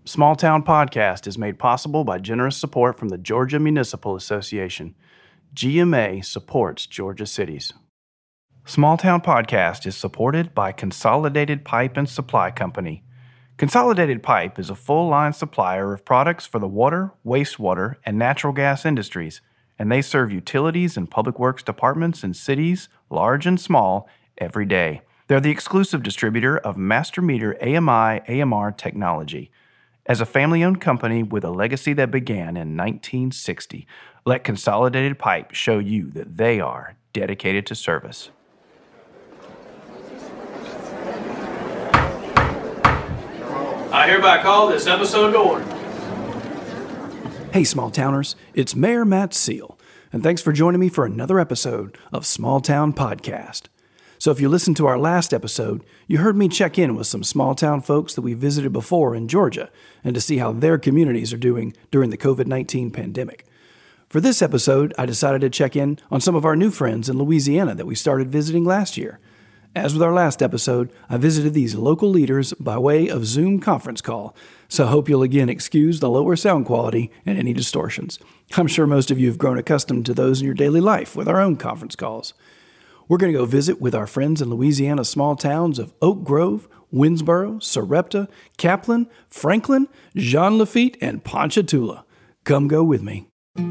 Small Town Podcast is made possible by generous support from the Georgia Municipal Association. GMA supports Georgia cities. Small Town Podcast is supported by Consolidated Pipe and Supply Company. Consolidated Pipe is a full-line supplier of products for the water, wastewater, and natural gas industries, and they serve utilities and public works departments in cities, large and small, every day. They're the exclusive distributor of Master Meter AMI/AMR technology. As a family-owned company with a legacy that began in 1960, let Consolidated Pipe show you that they are dedicated to service. I hereby call this episode to order. Hey, small towners, it's Mayor Matt Seal, and thanks for joining me for another episode of Small Town Podcast. So if you listened to our last episode, you heard me check in with some small town folks that we visited before in Georgia and to see how their communities are doing during the COVID-19 pandemic. For this episode, I decided to check in on some of our new friends in Louisiana that we started visiting last year. As with our last episode, I visited these local leaders by way of Zoom conference call, so I hope you'll again excuse the lower sound quality and any distortions. I'm sure most of you have grown accustomed to those in your daily life with our own conference calls. We're going to go visit with our friends in Louisiana's small towns of Oak Grove, Winnsboro, Sarepta, Kaplan, Franklin, Jean Lafitte, and Ponchatoula. Come go with me.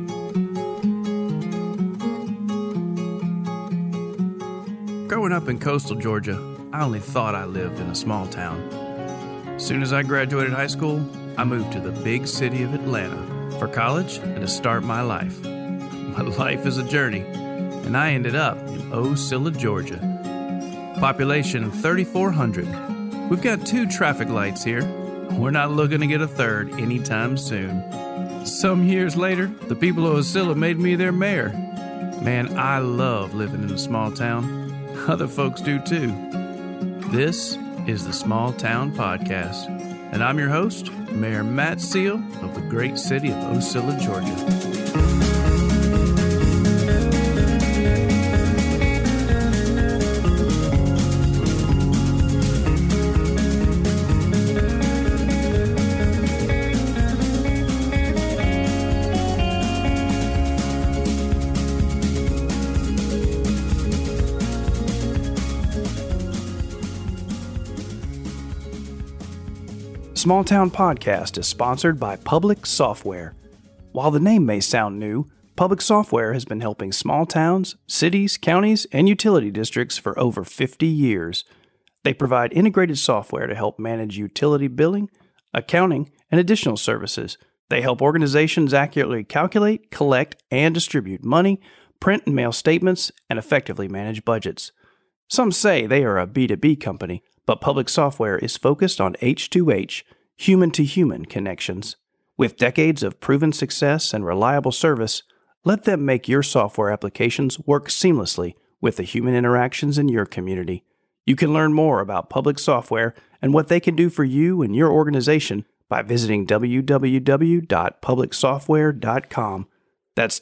Growing up in coastal Georgia, I only thought I lived in a small town. As soon as I graduated high school, I moved to the big city of Atlanta for college and to start my life. My life is a journey, and I ended up in Ocilla, Georgia. Population 3,400. We've got 2 traffic lights here. We're not looking to get a third anytime soon. Some years later, the people of Ocilla made me their mayor. Man, I love living in a small town. Other folks do too. This is the Small Town Podcast, and I'm your host, Mayor Matt Seal of the great city of Ocilla, Georgia. Small Town Podcast is sponsored by Public Software. While the name may sound new, Public Software has been helping small towns, cities, counties, and utility districts for over 50 years. They provide integrated software to help manage utility billing, accounting, and additional services. They help organizations accurately calculate, collect, and distribute money, print and mail statements, and effectively manage budgets. Some say they are a B2B company, but Public Software is focused on H2H, human-to-human connections. With decades of proven success and reliable service, let them make your software applications work seamlessly with the human interactions in your community. You can learn more about Public Software and what they can do for you and your organization by visiting www.publicsoftware.com. That's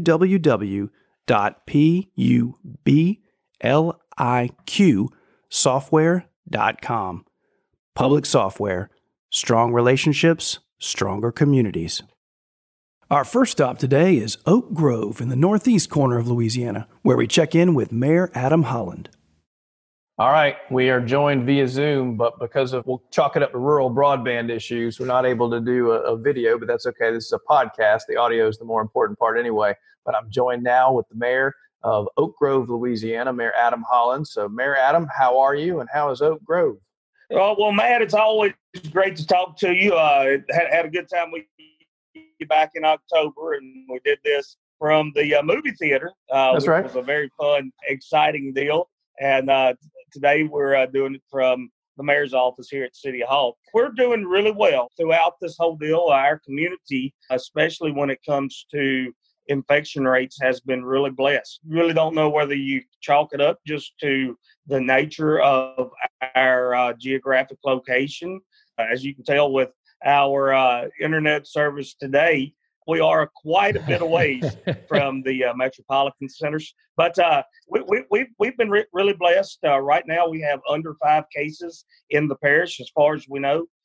www.publicsoftware.com. Public Software. Strong relationships, stronger communities. Our first stop today is Oak Grove in the northeast corner of Louisiana, where we check in with Mayor Adam Holland. All right, we are joined via Zoom, but because of, we'll chalk it up to rural broadband issues, we're not able to do a video, but that's okay. This is a podcast. The audio is the more important part anyway. But I'm joined now with the mayor of Oak Grove, Louisiana, Mayor Adam Holland. So, Mayor Adam, how are you and how is Oak Grove? Well, Matt, it's always great to talk to you. Had a good time with you back in October, and we did this from the movie theater. That's right. It was a very fun, exciting deal. And today we're doing it from the mayor's office here at City Hall. We're doing really well throughout this whole deal. Our community, especially when it comes to infection rates, has been really blessed. Really don't know whether you chalk it up just to the nature of our geographic location. As you can tell with our internet service today, we are quite a bit away from the metropolitan centers. But we've been really blessed. Right now we have under 5 cases in the parish as far as we know.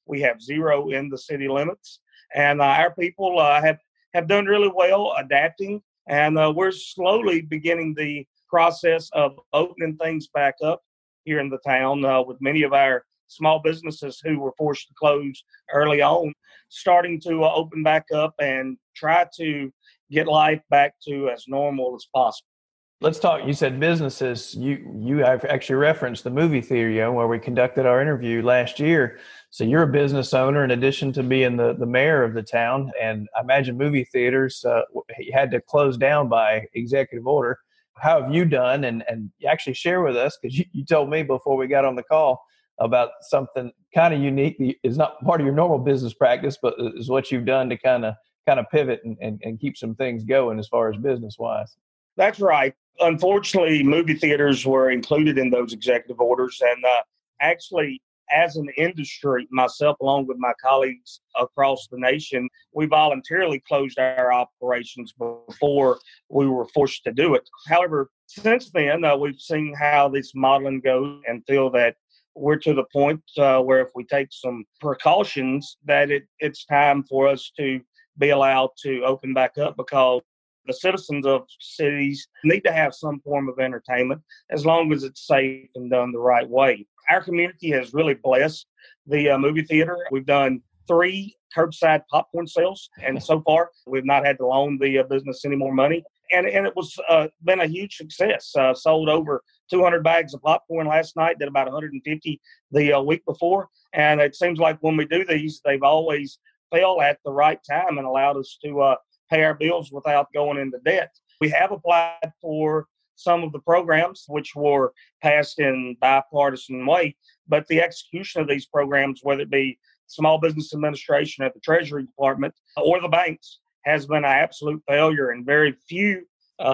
We have 0 in the city limits. And our people have done really well adapting. And we're slowly beginning the process of opening things back up here in the town with many of our small businesses who were forced to close early on, starting to open back up and try to get life back to as normal as possible. Let's talk. You said businesses. You have actually referenced the movie theater, where we conducted our interview last year. So you're a business owner in addition to being the mayor of the town. And I imagine movie theaters had to close down by executive order. How have you done? And actually share with us, because you told me before we got on the call about something kind of unique. It's not part of your normal business practice, but is what you've done to kind of pivot and keep some things going as far as business wise. That's right. Unfortunately, movie theaters were included in those executive orders. And actually, as an industry, myself, along with my colleagues across the nation, we voluntarily closed our operations before we were forced to do it. However, since then, we've seen how this modeling goes and feel that we're to the point where if we take some precautions, that it's time for us to be allowed to open back up, because the citizens of cities need to have some form of entertainment as long as it's safe and done the right way. Our community has really blessed the movie theater. We've done 3 curbside popcorn sales, and so far we've not had to loan the business any more money. And it was been a huge success. Sold over 200 bags of popcorn last night, did about 150 the week before. And it seems like when we do these, they've always fell at the right time and allowed us to pay our bills without going into debt. We have applied for some of the programs which were passed in bipartisan way, but the execution of these programs, whether it be Small Business Administration at the Treasury Department or the banks, has been an absolute failure, and very few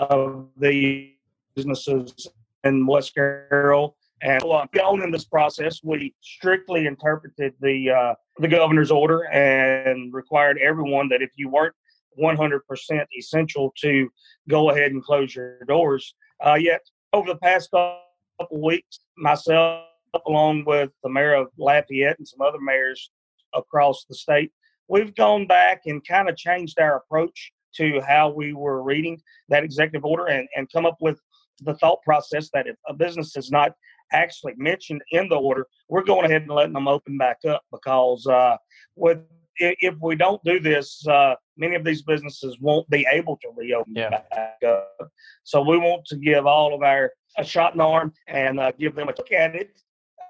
of the businesses in West Carroll. And going in this process, we strictly interpreted the governor's order and required everyone that if you weren't 100% essential to go ahead and close your doors. Yet over the past couple of weeks, myself, along with the mayor of Lafayette and some other mayors across the state, we've gone back and kind of changed our approach to how we were reading that executive order and come up with the thought process that if a business is not actually mentioned in the order, we're going ahead and letting them open back up, because if we don't do this, many of these businesses won't be able to reopen back up. So we want to give all of our a shot in the arm and give them a look at it.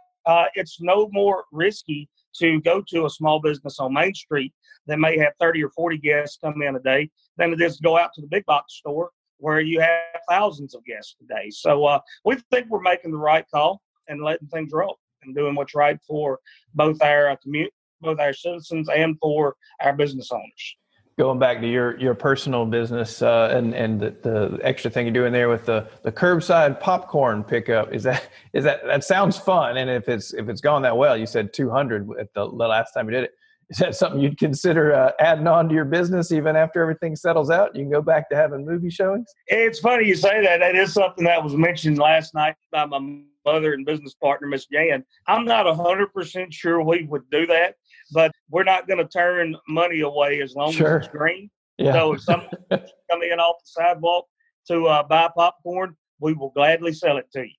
It's no more risky to go to a small business on Main Street that may have 30 or 40 guests come in a day than it is to go out to the big box store where you have thousands of guests a day. So we think we're making the right call and letting things roll and doing what's right for both our community, both our citizens, and for our business owners. Going back to your personal business and the extra thing you're doing there with the curbside popcorn pickup, is that sounds fun. And if it's gone that well, you said 200 at the last time you did it. Is that something you'd consider adding on to your business even after everything settles out? You can go back to having movie showings? It's funny you say that. That is something that was mentioned last night by my mother and business partner, Miss Jan. I'm not 100% sure we would do that, but we're not going to turn money away as long as it's green. Yeah. So if someone come in off the sidewalk to buy popcorn, we will gladly sell it to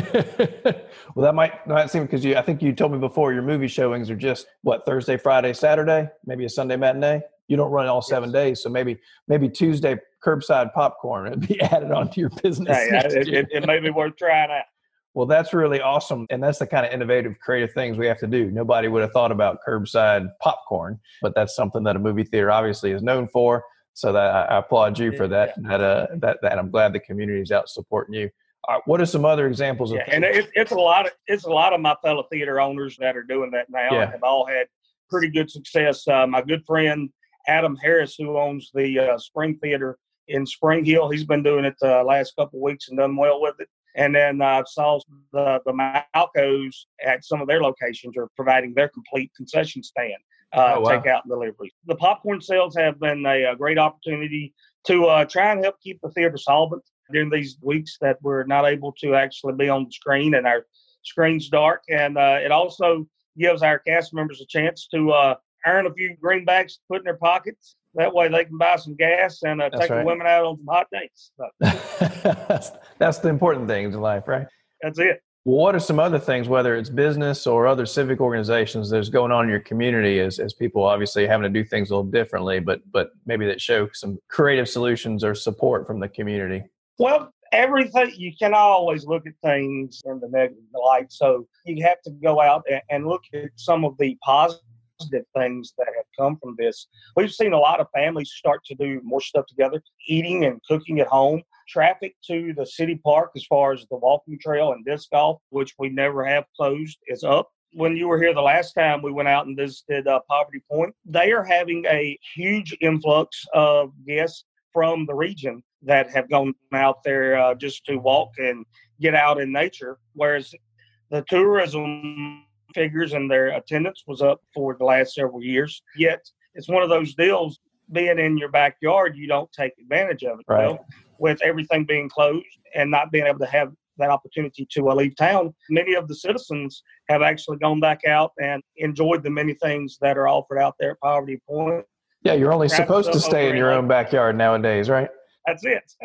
you. Well, that might seem, because I think you told me before your movie showings are just Thursday, Friday, Saturday, maybe a Sunday matinee. You don't run all 7 days, so maybe Tuesday curbside popcorn would be added onto your business. Hey, it may be worth trying out. Well, that's really awesome. And that's the kind of innovative, creative things we have to do. Nobody would have thought about curbside popcorn, but that's something that a movie theater obviously is known for. So that I applaud you for that. That I'm glad the community is out supporting you. What are some other examples of? And it's a lot of my fellow theater owners that are doing that now and have all had pretty good success. My good friend Adam Harris, who owns the Spring Theater in Spring Hill, he's been doing it the last couple of weeks and done well with it. And then I saw the Malcos at some of their locations are providing their complete concession stand. Takeout and delivery. The popcorn sales have been a great opportunity to try and help keep the theater solvent during these weeks that we're not able to actually be on the screen and our screen's dark. And it also gives our cast members a chance to earn a few greenbacks to put in their pockets. That way they can buy some gas and take the women out on some hot dates. So, that's the important things in life, right? that's it. Well, what are some other things, whether it's business or other civic organizations that's going on in your community as people obviously having to do things a little differently, but maybe that show some creative solutions or support from the community? Well, everything, you can always look at things in the negative light. So you have to go out and look at some of the positive things that have come from this. We've seen a lot of families start to do more stuff together, eating and cooking at home. Traffic to the city park as far as the walking trail and disc golf, which we never have closed, is up. When you were here the last time we went out and visited Poverty Point, they are having a huge influx of guests from the region that have gone out there just to walk and get out in nature, whereas the tourism figures and their attendance was up for the last several years. Yet it's one of those deals, being in your backyard, you don't take advantage of it. Right. Well, with everything being closed and not being able to have that opportunity to leave town, many of the citizens have actually gone back out and enjoyed the many things that are offered out there at Poverty Point. Yeah, you're only supposed to stay in your own backyard nowadays, right? That's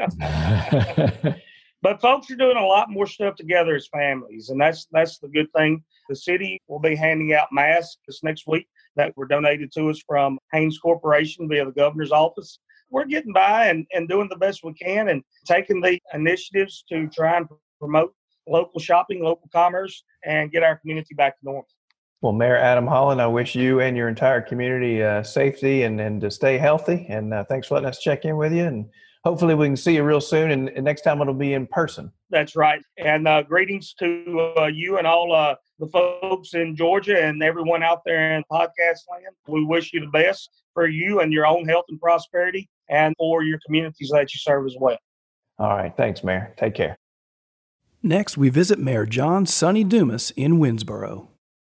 it. But folks are doing a lot more stuff together as families, and that's the good thing. The city will be handing out masks this next week that were donated to us from Haynes Corporation via the governor's office. We're getting by and doing the best we can and taking the initiatives to try and promote local shopping, local commerce, and get our community back to normal. Well, Mayor Adam Holland, I wish you and your entire community safety and to stay healthy. And thanks for letting us check in with you. And hopefully we can see you real soon. And next time it'll be in person. That's right. And greetings to you and all the folks in Georgia and everyone out there in podcast land. We wish you the best for you and your own health and prosperity and for your communities that you serve as well. All right. Thanks, Mayor. Take care. Next, we visit Mayor John Sonny Dumas in Winnsboro.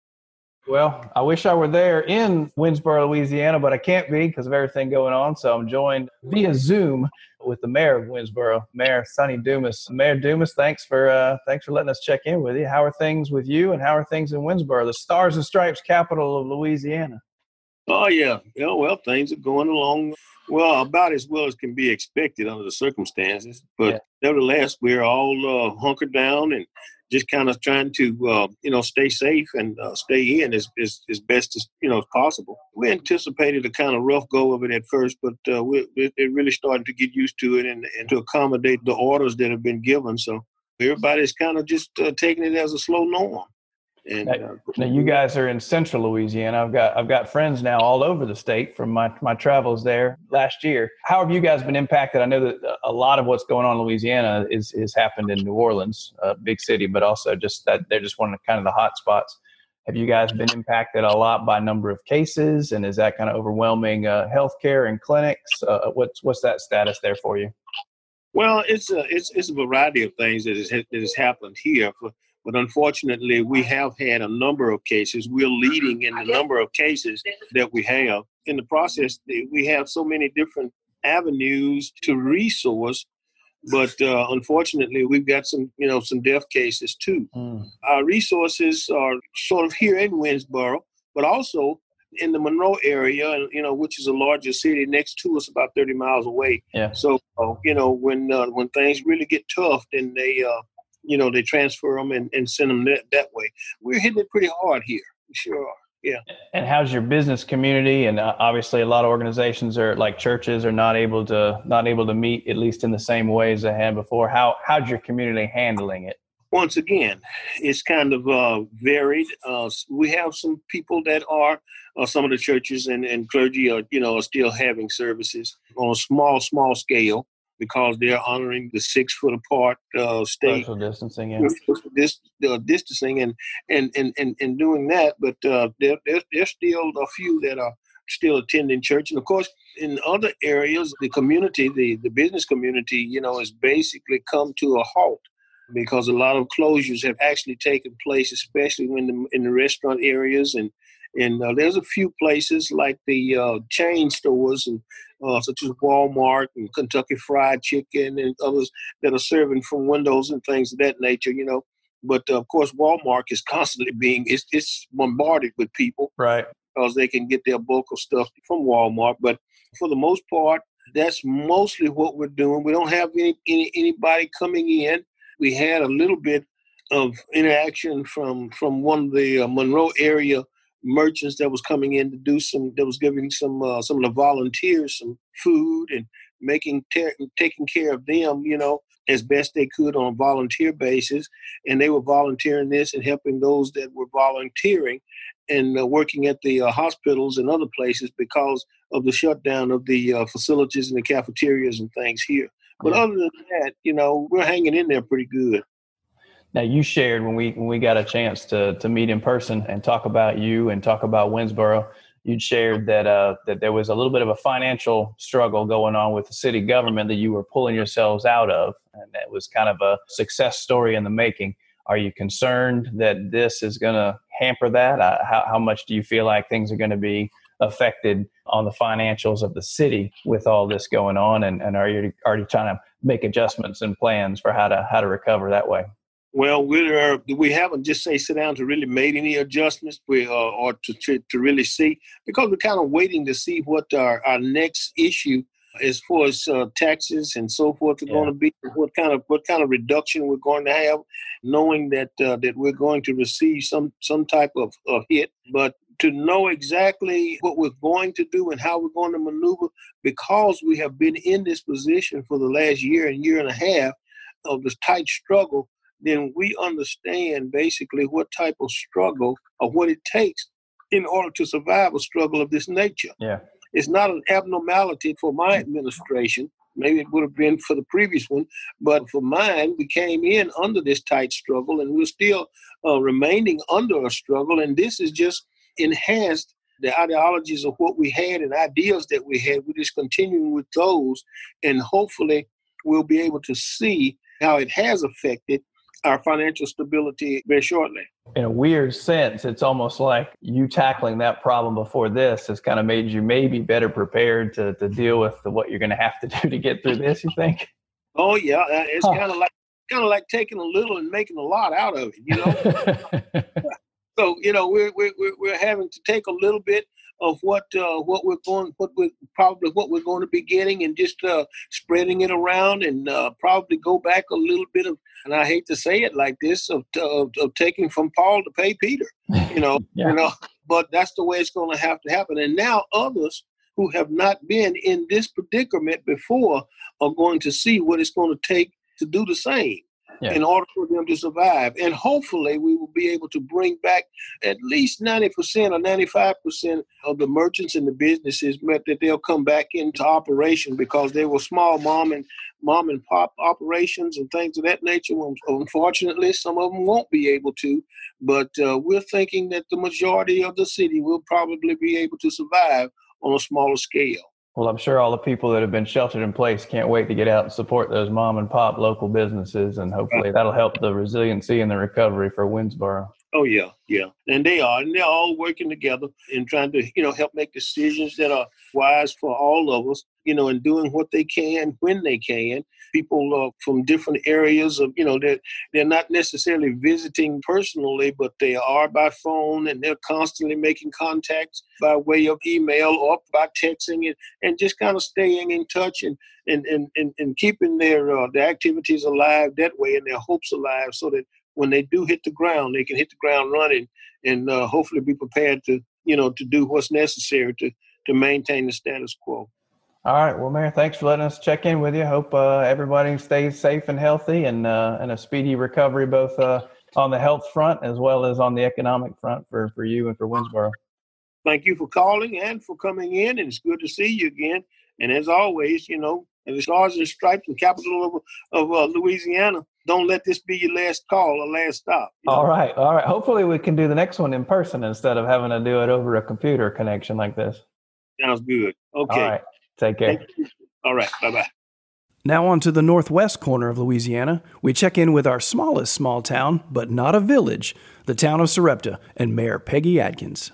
Well, I wish I were there in Winnsboro, Louisiana, but I can't be because of everything going on. So I'm joined via Zoom with the mayor of Winnsboro, Mayor Sonny Dumas. Mayor Dumas, thanks for letting us check in with you. How are things with you, and how are things in Winnsboro, the Stars and Stripes capital of Louisiana? Oh, yeah. Well, things are going along about as well as can be expected under the circumstances. But Nevertheless, we're all hunkered down and just kind of trying to, stay safe and stay in as best as, possible. We anticipated a kind of rough go of it at first, but we're really starting to get used to it and to accommodate the orders that have been given. So everybody's kind of just taking it as a slow norm. And now you guys are in central Louisiana. I've got friends now all over the state from my travels there last year. How have you guys been impacted? I know that a lot of what's going on in Louisiana is happened in New Orleans, a big city, but also just that they're just one of kind of the hot spots. Have you guys been impacted a lot by number of cases, and is that kind of overwhelming healthcare and clinics? What's that status there for you? Well, it's a variety of things that has happened here. But unfortunately, we have had a number of cases. We're leading in the number of cases that we have. In the process, we have so many different avenues to resource, but unfortunately, we've got some death cases too. Our resources are sort of here in Winnsboro, but also in the Monroe area, which is a larger city next to us, about 30 miles away. Yeah. So, when things really get tough, then they transfer them and send them that way. We're hitting it pretty hard here. We sure are. Yeah. And how's your business community? And obviously, a lot of organizations are like churches are not able to meet, at least in the same way as they had before. How's your community handling it? Once again, it's kind of varied. We have some people that are some of the churches and clergy are still having services on a small scale, because they're honoring the 6 foot apart state social distancing, distancing and doing that. But there's still a few that are still attending church, and of course, in other areas, the community, the business community, has basically come to a halt because a lot of closures have actually taken place, especially in the restaurant areas and there's a few places like the chain stores and such as Walmart and Kentucky Fried Chicken and others that are serving from windows and things of that nature. But of course, Walmart is constantly it's bombarded with people, Right. because they can get their bulk of stuff from Walmart. But for the most part, that's mostly what we're doing. We don't have anybody coming in. We had a little bit of interaction from one of the Monroe area merchants that was coming in to do that was giving some of the volunteers some food and taking care of them, as best they could on a volunteer basis. And they were volunteering this and helping those that were volunteering and working at the hospitals and other places because of the shutdown of the facilities and the cafeterias and things here. But other than that, we're hanging in there pretty good. Now, you shared when we got a chance to meet in person and talk about you and talk about Winnsboro, you'd shared that there was a little bit of a financial struggle going on with the city government that you were pulling yourselves out of, and that was kind of a success story in the making. Are you concerned that this is going to hamper that? How much do you feel like things are going to be affected on the financials of the city with all this going on? And are you already trying to make adjustments and plans for how to recover that way? Well, we haven't just sit down to really made any adjustments or to really see, because we're kind of waiting to see what our next issue as far as taxes and so forth are going to be, what kind of reduction we're going to have, knowing that we're going to receive some type of hit. But to know exactly what we're going to do and how we're going to maneuver, because we have been in this position for the last year and a half of this tight struggle, then we understand basically what type of struggle or what it takes in order to survive a struggle of this nature. Yeah. It's not an abnormality for my administration. Maybe it would have been for the previous one, but for mine, we came in under this tight struggle, and we're still remaining under a struggle. And this has just enhanced the ideologies of what we had and ideas that we had. We're just continuing with those, and hopefully we'll be able to see how it has affected our financial stability very shortly. In a weird sense, it's almost like you tackling that problem before this has kind of made you maybe better prepared to deal with what you're going to have to do to get through this, you think? Oh, yeah. It's kind of like taking a little and making a lot out of it, So, we're having to take a little bit of what we're going to be getting, and just spreading it around, and probably go back a little bit of, and I hate to say it like this, of taking from Paul to pay Peter, but that's the way it's going to have to happen. And now others who have not been in this predicament before are going to see what it's going to take to do the same. In order for them to survive. And hopefully we will be able to bring back at least 90% or 95% of the merchants and the businesses, that they'll come back into operation, because they were small mom and pop operations and things of that nature. Unfortunately, some of them won't be able to, but we're thinking that the majority of the city will probably be able to survive on a smaller scale. Well, I'm sure all the people that have been sheltered in place can't wait to get out and support those mom and pop local businesses, and hopefully that'll help the resiliency and the recovery for Winnsboro. Oh, yeah. And they're all working together and trying to, help make decisions that are wise for all of us, and doing what they can when they can. People from different areas of, they're not necessarily visiting personally, but they are by phone, and they're constantly making contacts by way of email or by texting, and just kind of staying in touch and keeping their activities alive that way, and their hopes alive, so that when they do hit the ground, they can hit the ground running, and hopefully be prepared to do what's necessary to maintain the status quo. All right. Well, Mayor, thanks for letting us check in with you. Hope everybody stays safe and healthy, and a speedy recovery, both on the health front as well as on the economic front for you and for Winnsboro. Thank you for calling and for coming in, and it's good to see you again. And as always, the Stars and Stripes, the capital of Louisiana, don't let this be your last call or last stop. All right. Hopefully we can do the next one in person instead of having to do it over a computer connection like this. Sounds good. Okay. All right. Take care. All right. Bye-bye. Now on to the northwest corner of Louisiana. We check in with our smallest small town, but not a village, the town of Sarepta, and Mayor Peggy Adkins.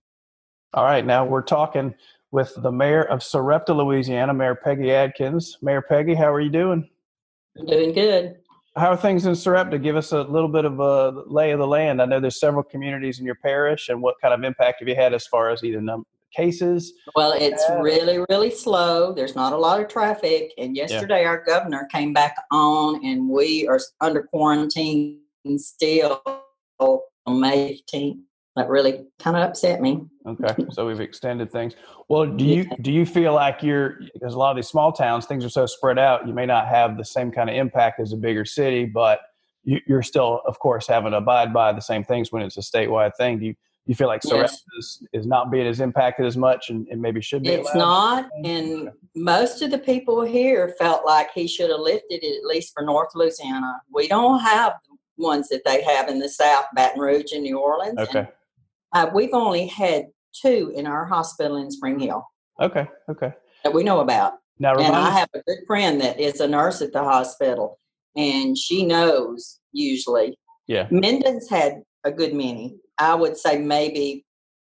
All right. Now we're talking with the mayor of Sarepta, Louisiana, Mayor Peggy Adkins. Mayor Peggy, how are you doing? I'm doing good. How are things in Sarepta? Give us a little bit of a lay of the land. I know there's several communities in your parish, and what kind of impact have you had as far as either cases? Well, it's really, really slow. There's not a lot of traffic. And yesterday our governor came back on, and we are under quarantine still on May 15th. That really kind of upset me. Okay, so we've extended things. Well, do you feel like because a lot of these small towns, things are so spread out, you may not have the same kind of impact as a bigger city, but you're still, of course, having to abide by the same things when it's a statewide thing. Do you feel like Sarepta is not being as impacted as much and maybe should be? It's not, and most of the people here felt like he should have lifted it, at least for North Louisiana. We don't have the ones that they have in the South, Baton Rouge and New Orleans. Okay. And, we've only had 2 in our hospital in Spring Hill. Okay. That we know about. Now, and I have a good friend that is a nurse at the hospital, and she knows usually. Yeah. Minden's had a good many. I would say maybe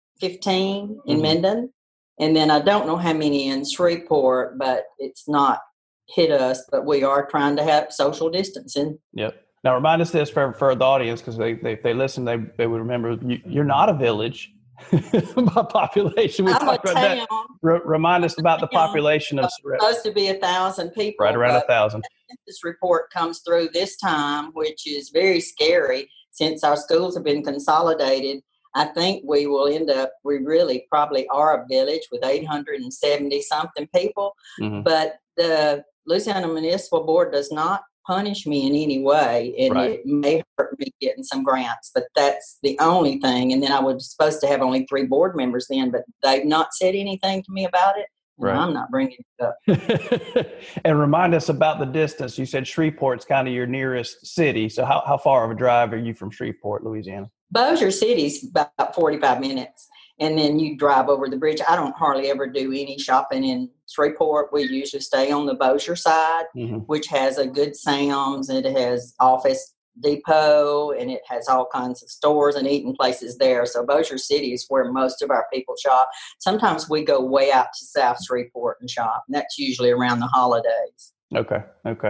15 in Minden. And then I don't know how many in Shreveport, but it's not hit us. But we are trying to have social distancing. Yep. Now, remind us this for the audience, because if they listen, they would remember you're not a village by population. I'm a town. Remind us about the population of Sarepta. It's supposed to be 1,000 people. Right around 1,000. This report comes through this time, which is very scary since our schools have been consolidated. I think we will end up, we really probably are a village with 870 something people, but the Louisiana Municipal Board does not punish me in any way, and it may hurt me getting some grants, but that's the only thing. And then I was supposed to have only 3 board members then, but they've not said anything to me about it, and I'm not bringing it up. And remind us about the distance. You said Shreveport's kind of your nearest city, so how far of a drive are you from Shreveport, Louisiana? Bossier City's about 45 minutes, and then you drive over the bridge. I don't hardly ever do any shopping in Shreveport. We usually stay on the Bossier side, which has a good Sam's. It has Office Depot, and it has all kinds of stores and eating places there. So Bossier City is where most of our people shop. Sometimes we go way out to South Shreveport and shop, and that's usually around the holidays. Okay.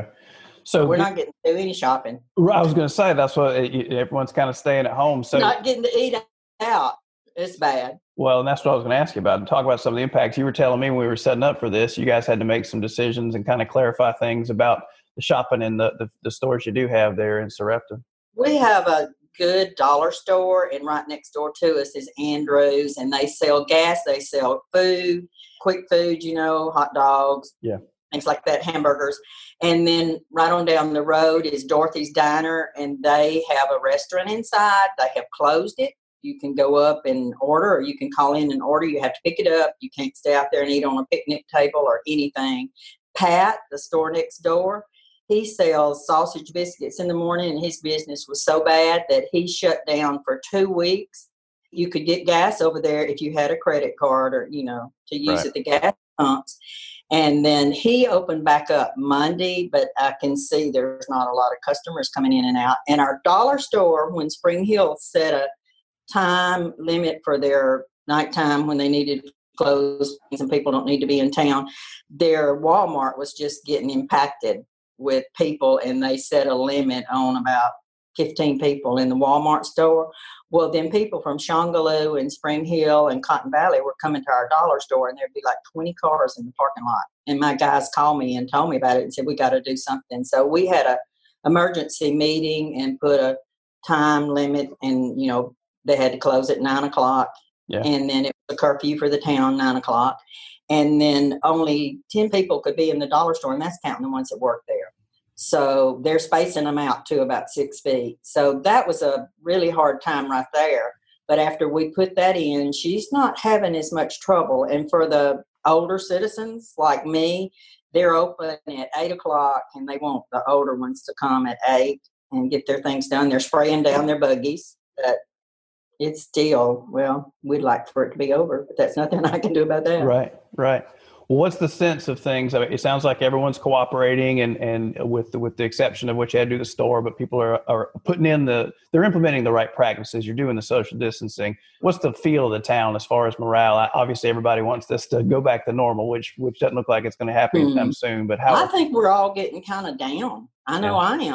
So we're not getting to do any shopping. I was going to say, that's what everyone's kind of staying at home. So not getting to eat out. It's bad. Well, and that's what I was going to ask you about, and talk about some of the impacts. You were telling me when we were setting up for this, you guys had to make some decisions and kind of clarify things about the shopping in the stores you do have there in Sarepta. We have a good dollar store, and right next door to us is Andrews, and they sell gas, they sell food, quick food, hot dogs. Yeah. Things like that, hamburgers. And then right on down the road is Dorothy's Diner, and they have a restaurant inside. They have closed it. You can go up and order, or you can call in and order. You have to pick it up. You can't stay out there and eat on a picnic table or anything. Pat, the store next door, he sells sausage biscuits in the morning, and his business was so bad that he shut down for 2 weeks. You could get gas over there if you had a credit card or, to use at the gas pumps. And then he opened back up Monday, but I can see there's not a lot of customers coming in and out. And our dollar store, when Spring Hill set a time limit for their nighttime when they needed to close, some people don't need to be in town, their Walmart was just getting impacted with people, and they set a limit on about 15 people in the Walmart store. Well, then people from Shongaloo and Spring Hill and Cotton Valley were coming to our dollar store, and there'd be like 20 cars in the parking lot. And my guys called me and told me about it and said, we got to do something. So we had a emergency meeting and put a time limit, and, they had to close at 9:00. Yeah. And then it was a curfew for the town, 9:00. And then only 10 people could be in the dollar store, and that's counting the ones that work there. So they're spacing them out to about 6 feet. So that was a really hard time right there. But after we put that in, she's not having as much trouble. And for the older citizens like me, they're open at 8:00, and they want the older ones to come at 8 and get their things done. They're spraying down their buggies. But it's still, we'd like for it to be over, but that's nothing I can do about that. Right. Well, what's the sense of things? I mean, it sounds like everyone's cooperating, and with the exception of what you had to do the store, but people are putting in they're implementing the right practices. You're doing the social distancing. What's the feel of the town as far as morale? Obviously, everybody wants this to go back to normal, which doesn't look like it's going to happen anytime soon. But how? I think we're all getting kind of down. I know I am.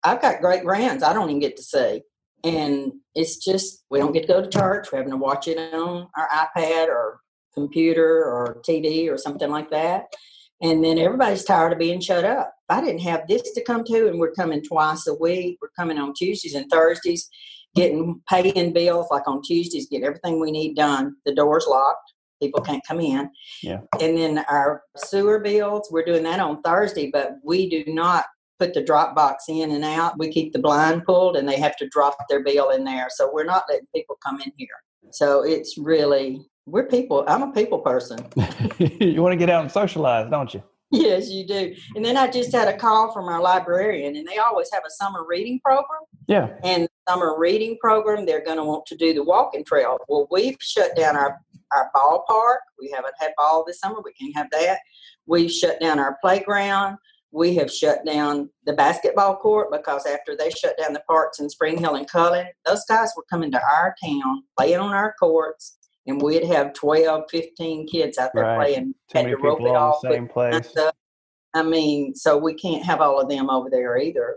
I've got great grands I don't even get to see. And it's just, we don't get to go to church. We're having to watch it on our iPad or computer or TV or something like that. And then everybody's tired of being shut up. If I didn't have this to come to, and we're coming twice a week, we're coming on Tuesdays and Thursdays, paying bills like on Tuesdays, get everything we need done. The door's locked. People can't come in. Yeah. And then our sewer bills, we're doing that on Thursday, but we do not put the drop box in and out. We keep the blind pulled and they have to drop their bill in there. So we're not letting people come in here. So it's really, we're people. I'm a people person. You want to get out and socialize, don't you? Yes, you do. And then I just had a call from our librarian, and they always have a summer reading program. Yeah. And the summer reading program, they're going to want to do the walking trail. Well, we've shut down our ballpark. We haven't had ball this summer. We can't have that. We've shut down our playground. We have shut down the basketball court because after they shut down the parks in Spring Hill and Cullen, those guys were coming to our town, playing on our courts, and we'd have 12, 15 kids out there playing. Too many people all in the same place. I mean, so we can't have all of them over there either.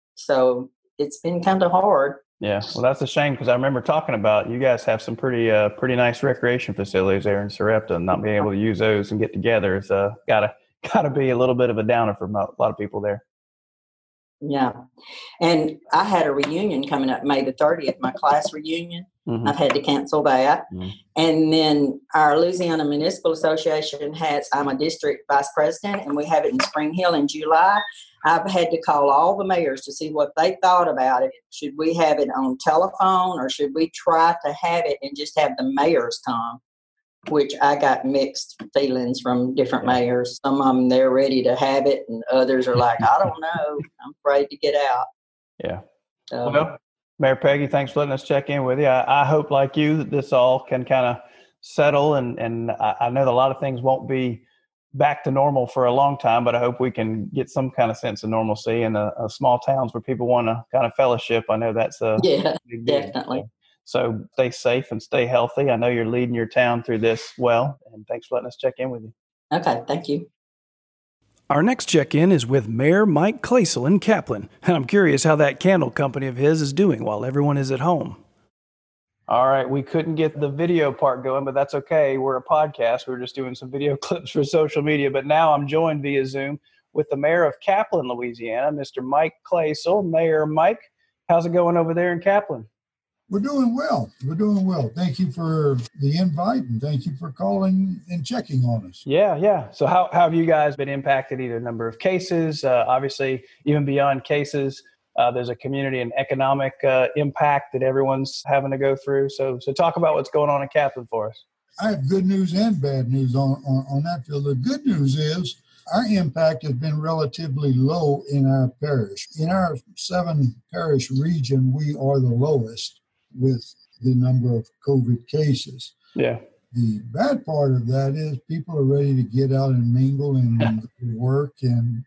So it's been kind of hard. Yeah, well, that's a shame because I remember talking about you guys have some pretty nice recreation facilities there in Sarepta, and not being able to use those and get together is gotta be a little bit of a downer for a lot of people there. Yeah. And I had a reunion coming up May the 30th, my class reunion. Mm-hmm. I've had to cancel that. Mm-hmm. And then our Louisiana Municipal Association I'm a district vice president, and we have it in Spring Hill in July. I've had to call all the mayors to see what they thought about it. Should we have it on telephone, or should we try to have it and just have the mayors come? Which I got mixed feelings from different mayors. Some of them, they're ready to have it, and others are like, I don't know. I'm afraid to get out. Yeah. Well, Mayor Peggy, thanks for letting us check in with you. I hope, like you, that this all can kind of settle, and I know that a lot of things won't be back to normal for a long time, but I hope we can get some kind of sense of normalcy in small towns where people want to kind of fellowship. I know that's a big deal. Definitely. So stay safe and stay healthy. I know you're leading your town through this well, and thanks for letting us check in with you. Okay, thank you. Our next check-in is with Mayor Mike Klasel in Kaplan, and I'm curious how that candle company of his is doing while everyone is at home. All right, we couldn't get the video part going, but that's okay. We're a podcast. We're just doing some video clips for social media, but now I'm joined via Zoom with the mayor of Kaplan, Louisiana, Mr. Mike Klasel. Mayor Mike, how's it going over there in Kaplan? We're doing well. Thank you for the invite, and thank you for calling and checking on us. Yeah. So how have you guys been impacted, either number of cases, obviously even beyond cases? There's a community and economic impact that everyone's having to go through. So talk about what's going on in Kaplan for us. I have good news and bad news on that field. The good news is our impact has been relatively low in our parish. In our 7-parish region, we are the lowest with the number of COVID cases. Yeah. The bad part of that is people are ready to get out and mingle and work and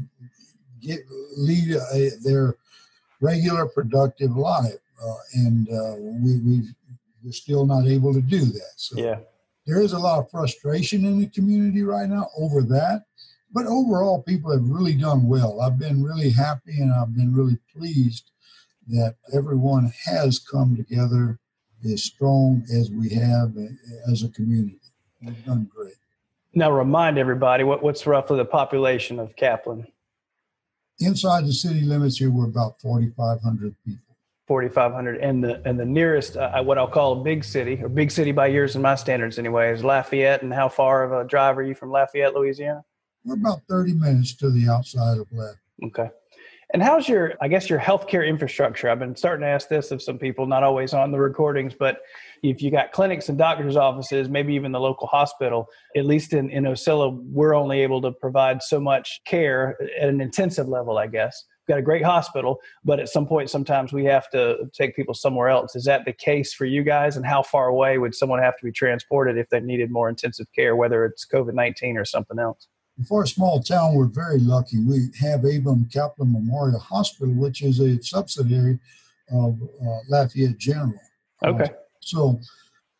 lead their regular productive life. We're still not able to do that. So there is a lot of frustration in the community right now over that. But overall, people have really done well. I've been really happy, and I've been really pleased that everyone has come together as strong as we have as a community. We've done great. Now remind everybody, what's roughly the population of Kaplan? Inside the city limits here, we're about 4,500 people. 4,500. And the nearest, what I'll call a big city, or big city by yours and my standards anyway, is Lafayette. And how far of a drive are you from Lafayette, Louisiana? We're about 30 minutes to the outside of Lafayette. Okay. And how's your healthcare infrastructure? I've been starting to ask this of some people, not always on the recordings, but if you got clinics and doctor's offices, maybe even the local hospital, at least in Ocilla, we're only able to provide so much care at an intensive level, I guess. We've got a great hospital, but at some point, sometimes we have to take people somewhere else. Is that the case for you guys? And how far away would someone have to be transported if they needed more intensive care, whether it's COVID-19 or something else? For a small town, we're very lucky. We have Abram Kaplan Memorial Hospital, which is a subsidiary of Lafayette General. Okay. So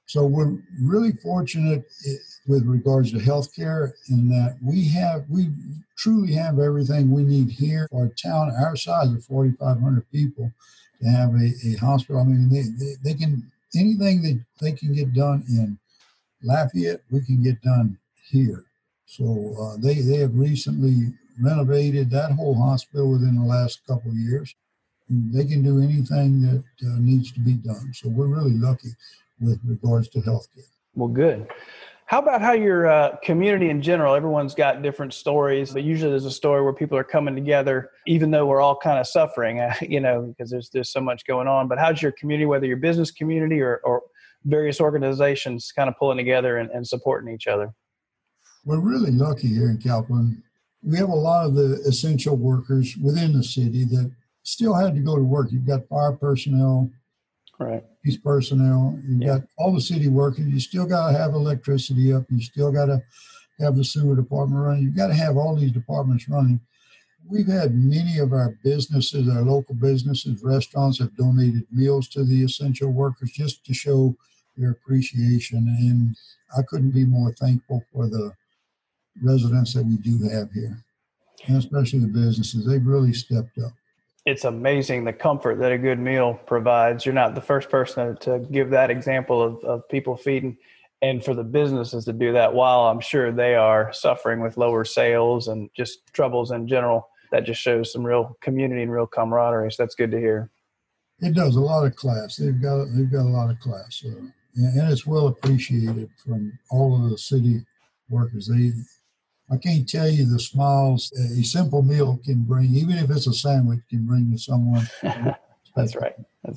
So we're really fortunate with regards to healthcare in that we truly have everything we need here for a town our size of 4,500 people to have a hospital. I mean, they can, anything that they can get done in Lafayette, we can get done here. So they have recently renovated that whole hospital within the last couple of years. And they can do anything that needs to be done. So we're really lucky with regards to healthcare. Well, good. How about how your community in general? Everyone's got different stories, but usually there's a story where people are coming together, even though we're all kind of suffering, because there's so much going on. But how's your community, whether your business community or various organizations, kind of pulling together and supporting each other? We're really lucky here in Kaplan. We have a lot of the essential workers within the city that still had to go to work. You've got fire personnel, right? Police personnel. You've got all the city workers. You still got to have electricity up. You still got to have the sewer department running. You've got to have all these departments running. We've had many of our businesses, our local businesses, restaurants have donated meals to the essential workers just to show their appreciation. And I couldn't be more thankful for the residents that we do have here, and especially the businesses. They've really stepped up. It's amazing the comfort that a good meal provides. You're not the first person to give that example of people feeding, and for the businesses to do that while I'm sure they are suffering with lower sales and just troubles in general. That just shows some real community and real camaraderie. So that's good to hear. It does a lot of class. They've got a lot of class, and it's well appreciated from all of the city workers. I can't tell you the smiles a simple meal can bring, even if it's a sandwich, can bring to someone. That's right.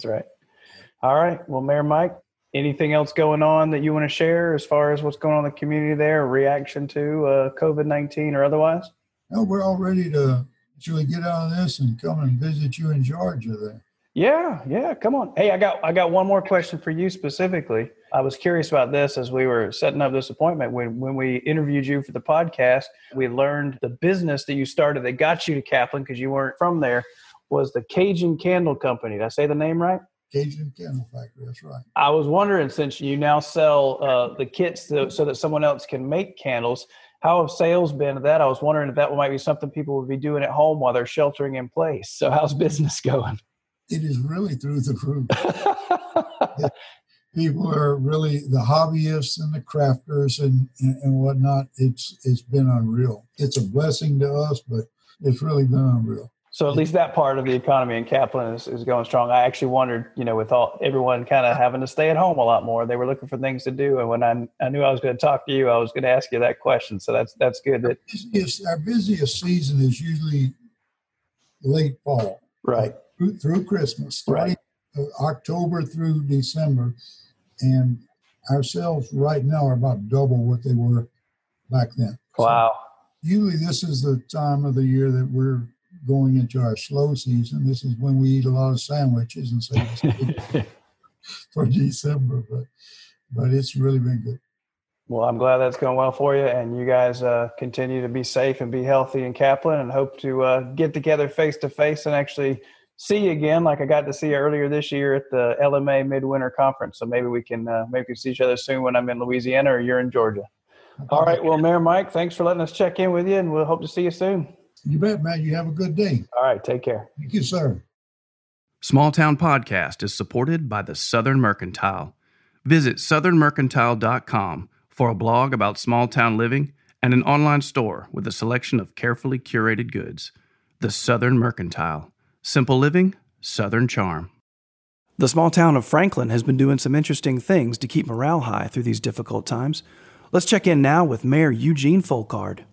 All right. Well, Mayor Mike, anything else going on that you want to share as far as what's going on in the community there, reaction to COVID-19 or otherwise? No, we're all ready to actually get out of this and come and visit you in Georgia there. Yeah. Come on. Hey, I got one more question for you specifically. I was curious about this as we were setting up this appointment. When we interviewed you for the podcast, we learned the business that you started that got you to Kaplan, because you weren't from there, was the Cajun Candle Company. Did I say the name right? Cajun Candle Factory, that's right. I was wondering, since you now sell the kits so that someone else can make candles, how have sales been of that? I was wondering if that might be something people would be doing at home while they're sheltering in place. So how's business going? It is really through the roof. People are really the hobbyists and the crafters and whatnot. It's been unreal. It's a blessing to us, but it's really been unreal. So at least that part of the economy in Kaplan is going strong. I actually wondered, with everyone kind of having to stay at home a lot more, they were looking for things to do. And when I knew I was going to talk to you, I was going to ask you that question. So that's good. Our busiest season is usually late fall. Right. Through Christmas, starting right. October through December. And our sales right now are about double what they were back then. Wow. So usually this is the time of the year that we're going into our slow season. This is when we eat a lot of sandwiches and save for December. But it's really been good. Well, I'm glad that's going well for you. And you guys continue to be safe and be healthy in Kaplan, and hope to get together face-to-face and actually see you again, like I got to see you earlier this year at the LMA Midwinter Conference. So maybe we can see each other soon when I'm in Louisiana or you're in Georgia. All right. Well, Mayor Mike, thanks for letting us check in with you, and we'll hope to see you soon. You bet, Matt. You have a good day. All right. Take care. Thank you, sir. Small Town Podcast is supported by the Southern Mercantile. Visit southernmercantile.com for a blog about small town living and an online store with a selection of carefully curated goods. The Southern Mercantile. Simple living, Southern charm. The small town of Franklin has been doing some interesting things to keep morale high through these difficult times. Let's check in now with Mayor Eugene Folkard.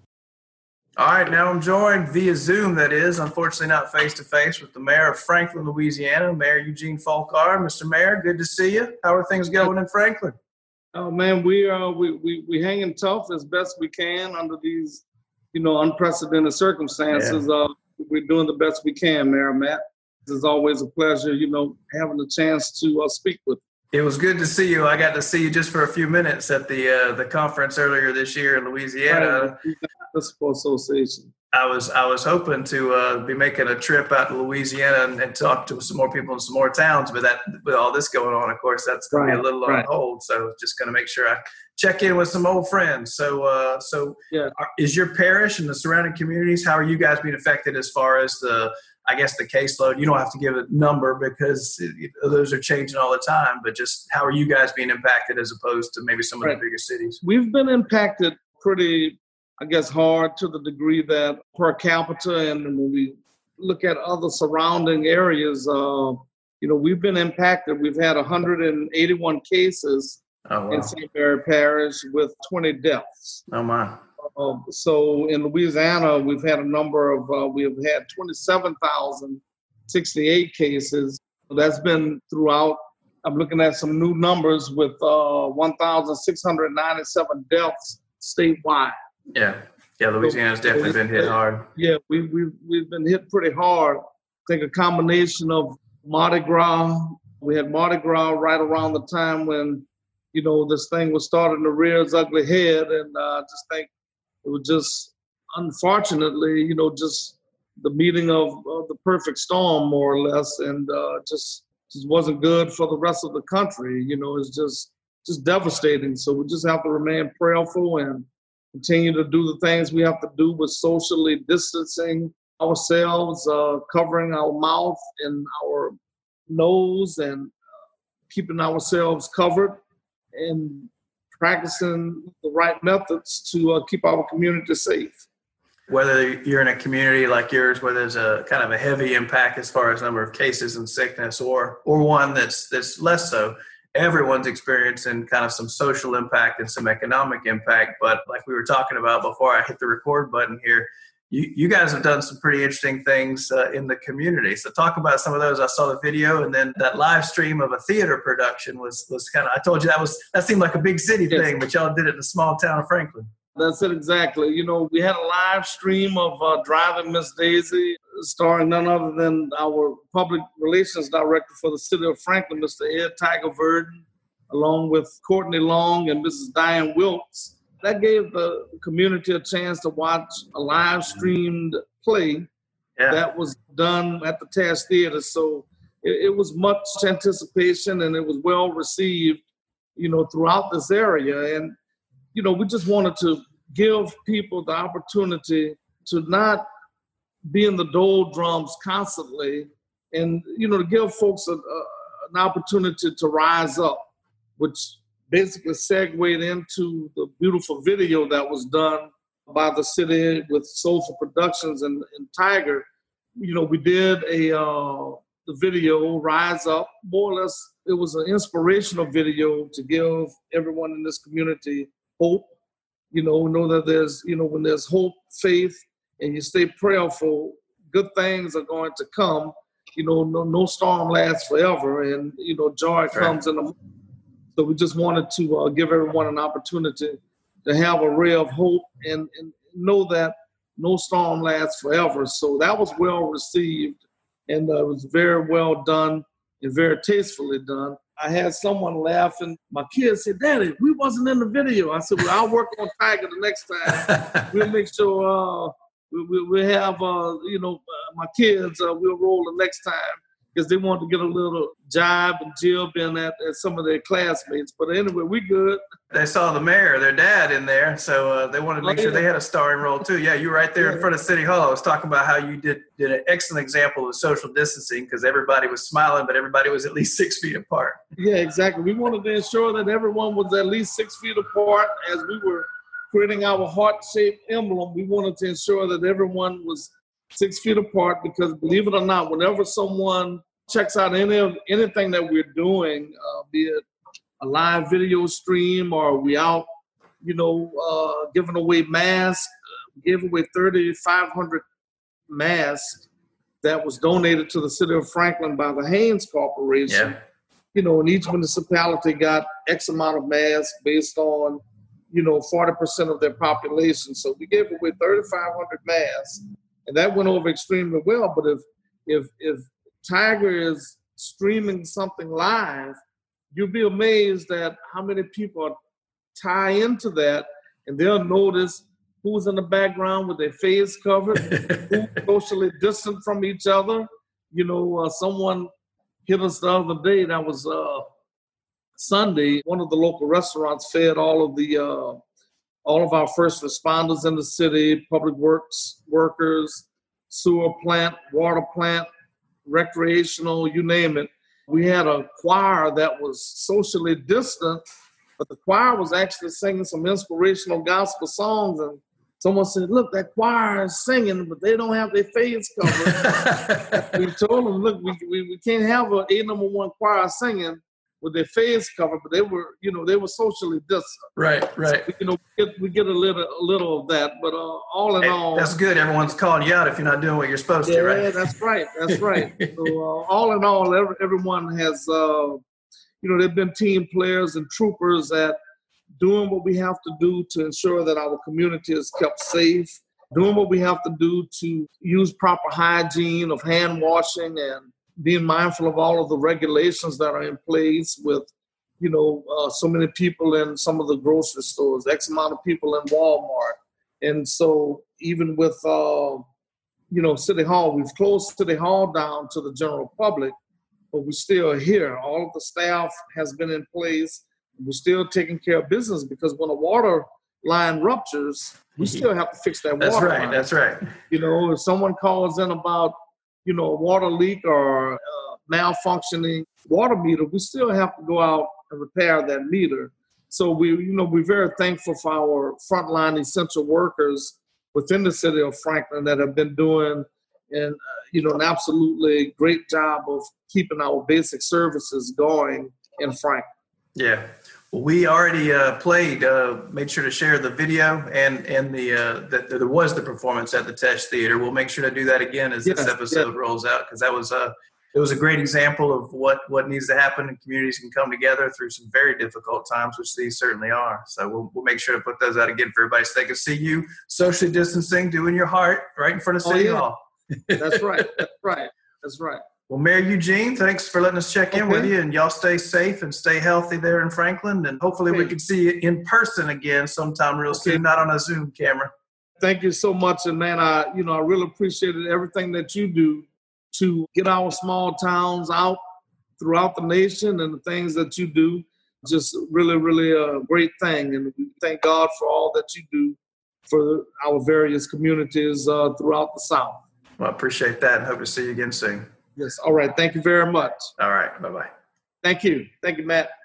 All right, now I'm joined via Zoom, that is, unfortunately not face-to-face, with the mayor of Franklin, Louisiana, Mayor Eugene Folkard. Mr. Mayor, good to see you. How are things going in Franklin? Oh, man, we hanging tough as best we can under these, unprecedented circumstances. Yeah. We're doing the best we can, Mayor Matt. It's always a pleasure, having the chance to speak with you. It was good to see you. I got to see you just for a few minutes at the conference earlier this year in Louisiana. Municipal Association. I was hoping to be making a trip out to Louisiana and talk to some more people in some more towns, but with all this going on, of course, that's going to be a little on hold. So just going to make sure I check in with some old friends. So is your parish and the surrounding communities, how are you guys being affected as far as the caseload? You don't have to give a number because those are changing all the time, but just how are you guys being impacted as opposed to maybe some of the bigger cities? We've been impacted pretty, hard to the degree that per capita, and when we look at other surrounding areas, we've been impacted. We've had 181 cases in St. Mary Parish with 20 deaths. Oh, my. So in Louisiana, we've had a number of, we've had 27,068 cases. That's been throughout. I'm looking at some new numbers with 1,697 deaths statewide. Yeah, Louisiana's definitely been hit hard. Yeah, we've been hit pretty hard. I think a combination of Mardi Gras. We had Mardi Gras right around the time when, this thing was starting to rear its ugly head, and I just think it was just, unfortunately, just the meeting of the perfect storm, more or less, and just wasn't good for the rest of the country. It's just devastating. So we just have to remain prayerful and continue to do the things we have to do with socially distancing ourselves, covering our mouth and our nose, and keeping ourselves covered, and practicing the right methods to keep our community safe. Whether you're in a community like yours where there's a kind of a heavy impact as far as number of cases and sickness, or one that's less so, everyone's experiencing kind of some social impact and some economic impact. But like we were talking about before I hit the record button here, you guys have done some pretty interesting things in the community. So talk about some of those. I saw the video, and then that live stream of a theater production was kind of, I told you that seemed like a big city thing, but y'all did it in the small town of Franklin. That's it, exactly. We had a live stream of Driving Miss Daisy, starring none other than our public relations director for the city of Franklin, Mr. Ed Tiger Verdon, along with Courtney Long and Mrs. Diane Wilkes. That gave the community a chance to watch a live streamed play that was done at the Tash Theater. So it was much anticipation, and it was well received, throughout this area. And we just wanted to give people the opportunity to not be in the doldrums constantly, and, to give folks an opportunity to rise up, which basically segued into the beautiful video that was done by the city with Soulful Productions and Tiger. We did the video, Rise Up. More or less, it was an inspirational video to give everyone in this community hope. Know that there's, when there's hope, faith, and you stay prayerful, good things are going to come. No storm lasts forever, and, joy comes in the morning. So we just wanted to give everyone an opportunity to have a ray of hope and know that no storm lasts forever. So that was well received, and it was very well done and very tastefully done. I had someone laughing. My kids said, "Daddy, we wasn't in the video." I said, "Well, I'll work on Tiger the next time. We'll make sure we have, my kids, we'll roll the next time." Because they want to get a little jibe and jib in at some of their classmates. But anyway, we good. They saw the mayor, their dad, in there, so they wanted to make sure they had a starring role too. Yeah, you were right there in front of City Hall. I was talking about how you did an excellent example of social distancing, because everybody was smiling, but everybody was at least 6 feet apart. Yeah, exactly. We wanted to ensure that everyone was at least 6 feet apart. As we were creating our heart-shaped emblem, we wanted to ensure that everyone was 6 feet apart, because believe it or not, whenever someone checks out anything that we're doing, be it a live video stream or we out, giving away masks, gave away 3,500 masks that was donated to the city of Franklin by the Haynes Corporation. Yeah. And each municipality got X amount of masks based on, 40% of their population. So we gave away 3,500 masks. And that went over extremely well. But if Tiger is streaming something live, you'll be amazed at how many people tie into that, and they'll notice who's in the background with their face covered, who's socially distant from each other. Someone hit us the other day. That was Sunday. One of the local restaurants fed all of our first responders in the city, public works workers, sewer plant, water plant, recreational, you name it. We had a choir that was socially distant, but the choir was actually singing some inspirational gospel songs. And someone said, look, that choir is singing, but they don't have their face covered. We told them, look, we can't have an A number one choir singing with their face covered, but they were socially distant. Right. So, we get a little of that, but all in all, that's good. Everyone's calling you out if you're not doing what you're supposed to, right? Yeah, that's right. So all in all, everyone has, they've been team players and troopers at doing what we have to do to ensure that our community is kept safe, doing what we have to do to use proper hygiene of hand washing and being mindful of all of the regulations that are in place with, so many people in some of the grocery stores, X amount of people in Walmart. And so even with, City Hall, we've closed City Hall down to the general public, but we're still here. All of the staff has been in place. We're still taking care of business because when a water line ruptures, we still have to fix that water line. That's right. If someone calls in about, a water leak or malfunctioning water meter, we still have to go out and repair that meter. So we're very thankful for our frontline essential workers within the city of Franklin that have been doing an absolutely great job of keeping our basic services going in Franklin. Yeah. Well, we already made sure to share the video and that there was the performance at the Tesh Theater. We'll make sure to do that again as this episode rolls out, because it was a great example of what needs to happen, and communities can come together through some very difficult times, which these certainly are. So we'll make sure to put those out again for everybody so they can see you socially distancing, doing your heart right in front of City Hall. That's right. That's right. Well, Mayor Eugene, thanks for letting us check in with you, and y'all stay safe and stay healthy there in Franklin. And hopefully we can see you in person again sometime real soon, not on a Zoom camera. Thank you so much. And man, I really appreciated everything that you do to get our small towns out throughout the nation, and the things that you do. Just really, really a great thing. And we thank God for all that you do for our various communities throughout the South. Well, I appreciate that, and hope to see you again soon. Yes. All right. Thank you very much. All right. Bye-bye. Thank you. Thank you, Matt.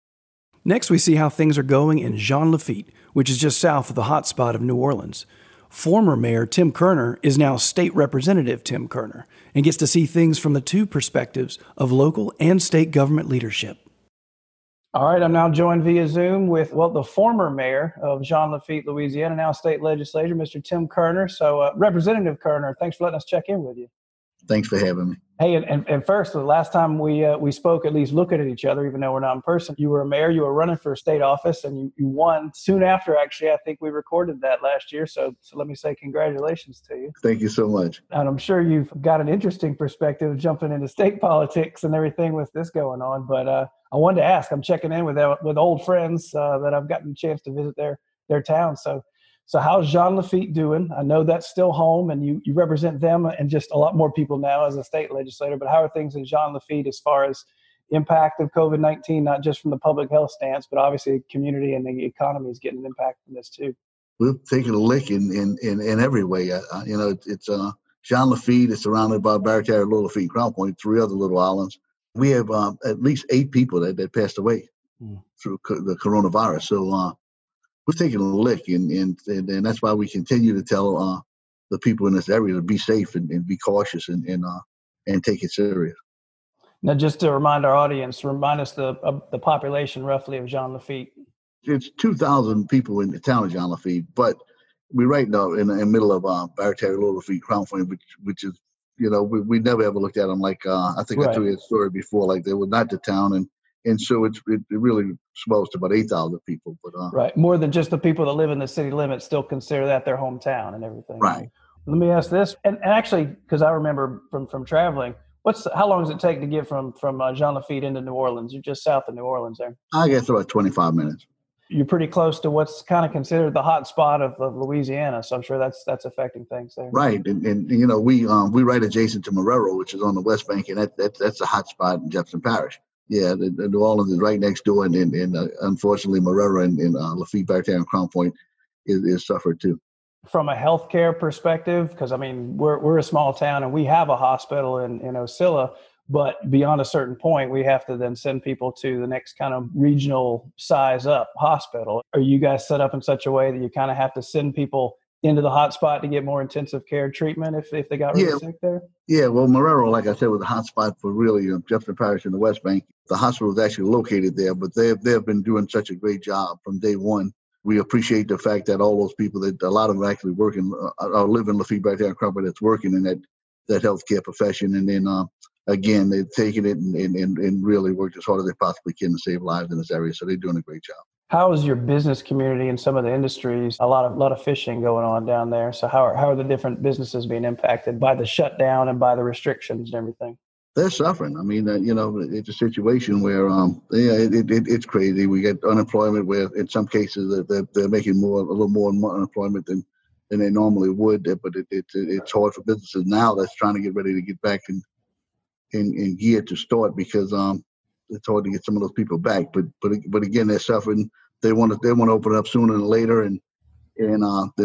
Next, we see how things are going in Jean Lafitte, which is just south of the hotspot of New Orleans. Former Mayor Tim Kerner is now State Representative Tim Kerner and gets to see things from the two perspectives of local and state government leadership. All right, I'm now joined via Zoom with, the former mayor of Jean Lafitte, Louisiana, now state legislator, Mr. Tim Kerner. So, Representative Kerner, thanks for letting us check in with you. Thanks for having me. Hey, and first, the last time we spoke, at least looking at each other, even though we're not in person, you were a mayor, you were running for state office, and you won soon after, actually. I think we recorded that last year. So let me say congratulations to you. Thank you so much. And I'm sure you've got an interesting perspective jumping into state politics and everything with this going on. But I wanted to ask, I'm checking in with old friends that I've gotten a chance to visit their town. So how's Jean Lafitte doing? I know that's still home, and you represent them and just a lot more people now as a state legislator, but how are things in Jean Lafitte as far as impact of COVID-19, not just from the public health stance, but obviously the community and the economy is getting an impact from this too? We're taking a lick in every way. It's Jean Lafitte is surrounded by Barataria, Little Lafitte, Crown Point, 3 other little islands. We have at least 8 people that passed away through the coronavirus. So, we're taking a lick, and that's why we continue to tell the people in this area to be safe and be cautious and take it serious. Now, just to remind our audience, remind us the population roughly of Jean Lafitte. It's 2,000 people in the town of Jean Lafitte, but we're right now in the middle of Barataria, Little Lafitte, Crown Point, which is, we never ever looked at them like, I think I told you a story before, like they were not the town, and so it really swells to about 8,000 people. But right, more than just the people that live in the city limits still consider that their hometown and everything. Right. Let me ask this, and actually, because I remember from traveling, how long does it take to get from Jean Lafitte into New Orleans? You're just south of New Orleans there. I guess about 25 minutes. You're pretty close to what's kind of considered the hot spot of Louisiana, so I'm sure that's affecting things there. Right, and you know, we right adjacent to Marrero, which is on the West Bank, and that's a hot spot in Jefferson Parish. Yeah, the New Orleans is right next door, and unfortunately, Marrero and Lafitte, Bartow, and Crown Point is suffered too. From a healthcare perspective, because I mean, we're a small town and we have a hospital in Ocilla, but beyond a certain point, we have to then send people to the next kind of regional size up hospital. Are you guys set up in such a way that you kind of have to send people into the hot spot to get more intensive care treatment if they got really sick there? Yeah, well, Marrero, like I said, was a hot spot for really Jefferson Parish and the West Bank. The hospital is actually located there, but they've been doing such a great job from day one. We appreciate the fact that all those people, that a lot of them actually working or live in Lafitte, Bartow, and Crown Point, that's working in that healthcare profession, and then again, they've taken it and really worked as hard as they possibly can to save lives in this area. So they're doing a great job. How is your business community and some of the industries? A lot of fishing going on down there. So how are the different businesses being impacted by the shutdown and by the restrictions and everything? They're suffering. I mean, it's a situation where, it's crazy. We get unemployment where in some cases they're making a little more unemployment than they normally would. But it's hard for businesses now that's trying to get ready to get back in gear to start, because it's hard to get some of those people back. But again, they're suffering. They want to open up sooner than later, and then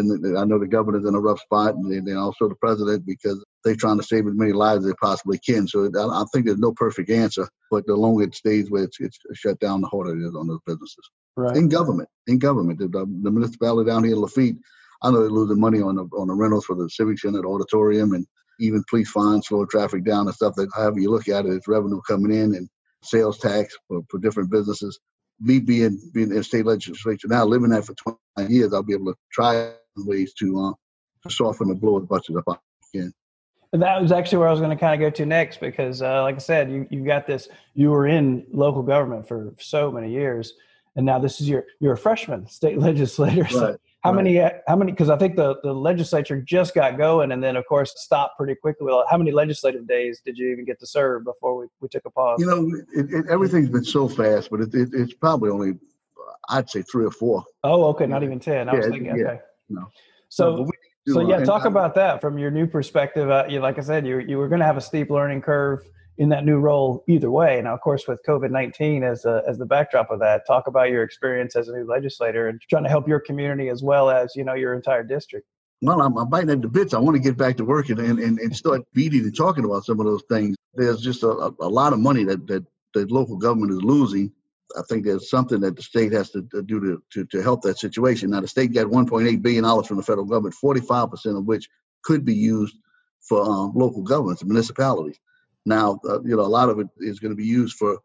I know the governor's in a rough spot, and then also the president, because they're trying to save as many lives as they possibly can. So I think there's no perfect answer, but the longer it stays where it's shut down, the harder it is on those businesses. Right. In government, the municipality down here in Lafitte, I know they're losing money on the rentals for the Civic Center, the auditorium, and even police fines, slow traffic down and stuff. That however you look at it, it's revenue coming in and sales tax for different businesses. Me being in the state legislature now, living there for 29 years, I'll be able to try ways to soften the blow as much as I possibly can. And that was actually where I was going to kind of go to next, because like I said, you got this, you were in local government for so many years, and now this is you're a freshman state legislator. So right. How many, because I think the legislature just got going and then of course stopped pretty quickly. Well, how many legislative days did you even get to serve before we took a pause? You know, everything's been so fast, but it's probably only, I'd say 3 or 4. Oh, okay. Not even 10. I was thinking, okay. No. So talk about that from your new perspective. Like I said, you were going to have a steep learning curve in that new role either way. Now, of course, with COVID-19 as the backdrop of that, talk about your experience as a new legislator and trying to help your community as well as, your entire district. Well, I'm biting at the bits. I want to get back to work and start beating and talking about some of those things. There's just a lot of money that local government is losing. I think there's something that the state has to do to help that situation. Now, the state got $1.8 billion from the federal government, 45% of which could be used for local governments, municipalities. Now, a lot of it is going to be used for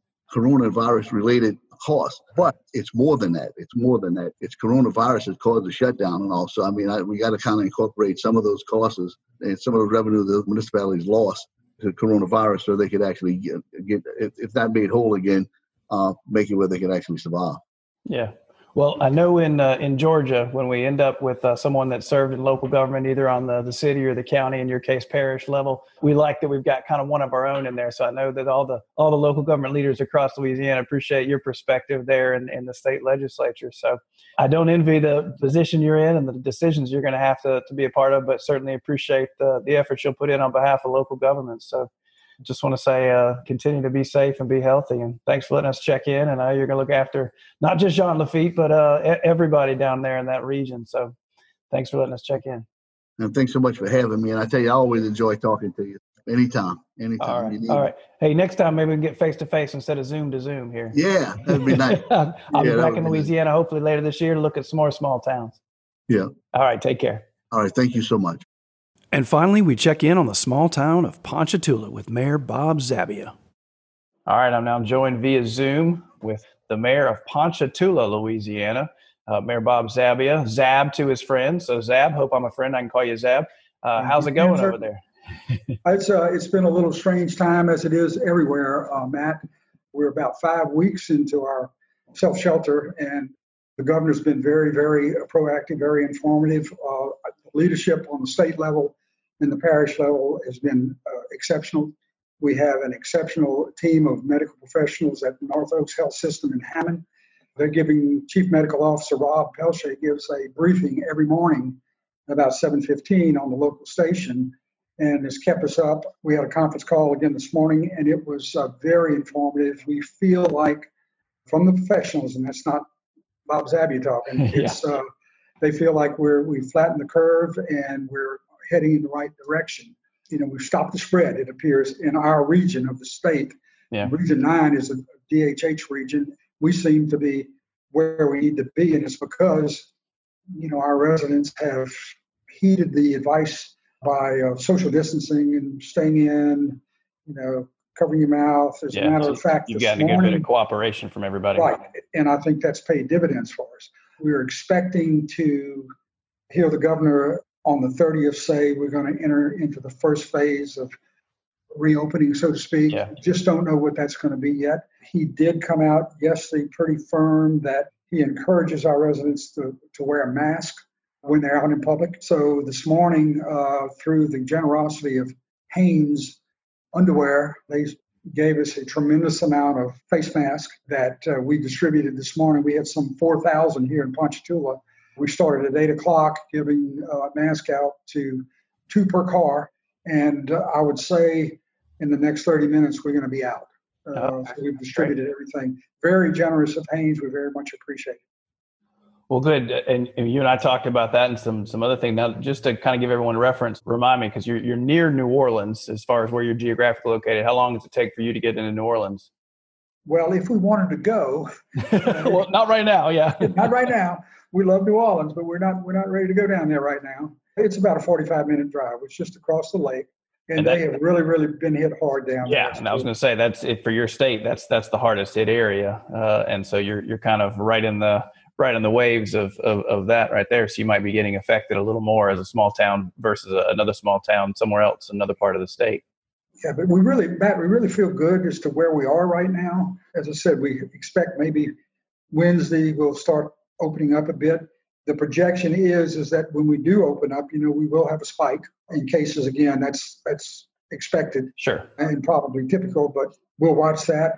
coronavirus-related costs, but it's more than that. It's coronavirus has caused the shutdown, and also, we got to kind of incorporate some of those costs and some of the revenue the municipalities lost to coronavirus, so they could actually get if not made whole again, make it where they could actually survive. Yeah. Well, I know in Georgia, when we end up with someone that served in local government, either on the city or the county, in your case, parish level, we like that we've got kind of one of our own in there. So I know that all the local government leaders across Louisiana appreciate your perspective there in the state legislature. So I don't envy the position you're in and the decisions you're going to have to be a part of, but certainly appreciate the efforts you'll put in on behalf of local governments. So just want to say continue to be safe and be healthy. And thanks for letting us check in. And you're going to look after not just Jean Lafitte, but everybody down there in that region. So thanks for letting us check in. And thanks so much for having me. And I tell you, I always enjoy talking to you. Anytime. All right. Hey, next time maybe we can get face-to-face instead of Zoom to Zoom here. Yeah, that'd be nice. I'll be back in Louisiana hopefully later this year to look at some more small towns. Yeah. All right. Take care. All right. Thank you so much. And finally, we check in on the small town of Ponchatoula with Mayor Bob Zabbia. All right, I'm now joined via Zoom with the mayor of Ponchatoula, Louisiana, Mayor Bob Zabbia. Zab to his friends. So Zab, hope I'm a friend. I can call you Zab. How's it going over there? It's been a little strange time, as it is everywhere, Matt. We're about 5 weeks into our self-shelter, and the governor's been very, very proactive, very informative. Leadership on the state level and the parish level has been exceptional. We have an exceptional team of medical professionals at North Oaks Health System in Hammond. They're giving Chief Medical Officer Rob Pelche gives a briefing every morning about 7:15 on the local station, and has kept us up. We had a conference call again this morning, and it was very informative. We feel like, from the professionals, and that's not Bob Zabia talking, it's they feel like we've flattened the curve and we're heading in the right direction. We've stopped the spread, it appears, in our region of the state. Yeah. Region 9 is a DHH region. We seem to be where we need to be, and it's because, our residents have heeded the advice by social distancing and staying in, covering your mouth. As a matter of fact, you've gotten a good bit of cooperation from everybody. Right, and I think that's paid dividends for us. We're expecting to hear the governor on the 30th say we're going to enter into the first phase of reopening, so to speak. Yeah. Just don't know what that's going to be yet. He did come out yesterday pretty firm that he encourages our residents to wear a mask when they're out in public. So this morning, through the generosity of Hanes Underwear, they gave us a tremendous amount of face masks that we distributed this morning. We had some 4,000 here in Ponchatoula. We started at 8 o'clock giving masks out to 2 per car. And I would say in the next 30 minutes, we're going to be out. So we've distributed everything. Very generous of Hanes. We very much appreciate it. Well, good. And you and I talked about that and some other things. Now, just to kind of give everyone a reference, remind me, because you're near New Orleans as far as where you're geographically located. How long does it take for you to get into New Orleans? Well, if we wanted to go. Well, not right now, yeah. Not right now. We love New Orleans, but we're not ready to go down there right now. It's about a 45-minute drive. It's just across the lake. And they have really, really been hit hard down there. Yeah, and I was going to say, that's it for your state. That's the hardest hit area. And so you're kind of right in the waves of that right there. So you might be getting affected a little more as a small town versus another small town somewhere else, another part of the state. Yeah, but we really feel good as to where we are right now. As I said, we expect maybe Wednesday we'll start opening up a bit. The projection is that when we do open up, we will have a spike in cases again. That's expected. Sure. And probably typical, but we'll watch that.